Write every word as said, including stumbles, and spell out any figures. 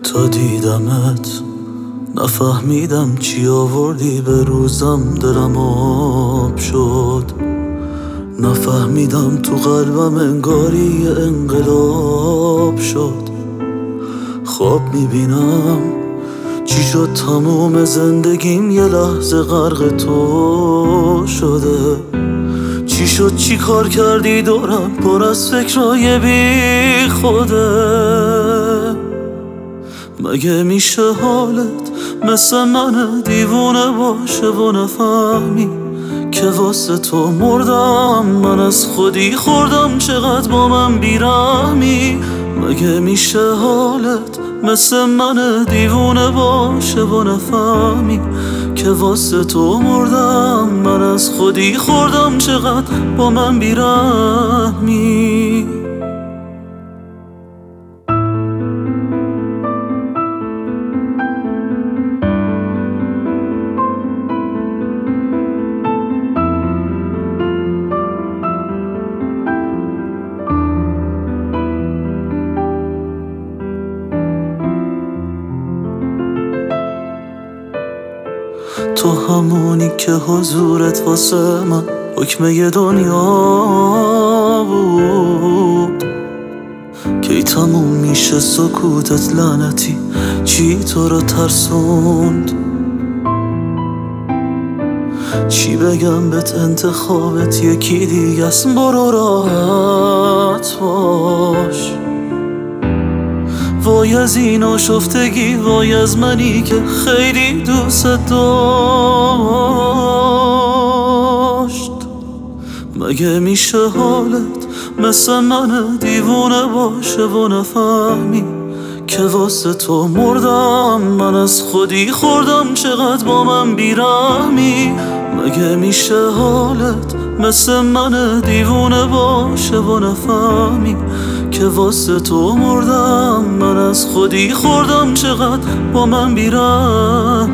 تا دیدمت نفهمیدم چی آوردی به روزم، دلم آب شد. نفهمیدم تو قلبم انگاری انقلاب شد. خواب میبینم چی شد تموم زندگیم یه لحظه غرق تو شده. چی شد چی کار کردی دورم پر از فکرای بی خوده. مگه میشه حالت مثل من دیوونه باشه و نفهمی که واسه تو مردم؟ من از خودی خوردم چقدر با من بیرحمی. مگه میشه حالت مثل من دیوونه باشه و نفهمی که واسه تو مردم؟ من از خودی خوردم چقدر با من بیرحمی. تو همونی که حضورت واسه من حکمه دنیا بود. کی تموم میشه سکوتت لعنتی؟ چی تو رو ترسوند؟ چی بگم بهت انتخابت یکی دیگه است، برو راحت باش. وای از این آشفتگی، وای از منی که خیلی دوست داشت. مگه میشه حالت مثل من دیوونه باشه و نفهمی که واسه تو مردم؟ من از خودی خوردم چقدر با من بیرحمی. مگه میشه حالت مثل من دیوونه باشه و نفهمی که واسه تو مردم؟ من از خودی خوردم چقدر با من بیرحمی.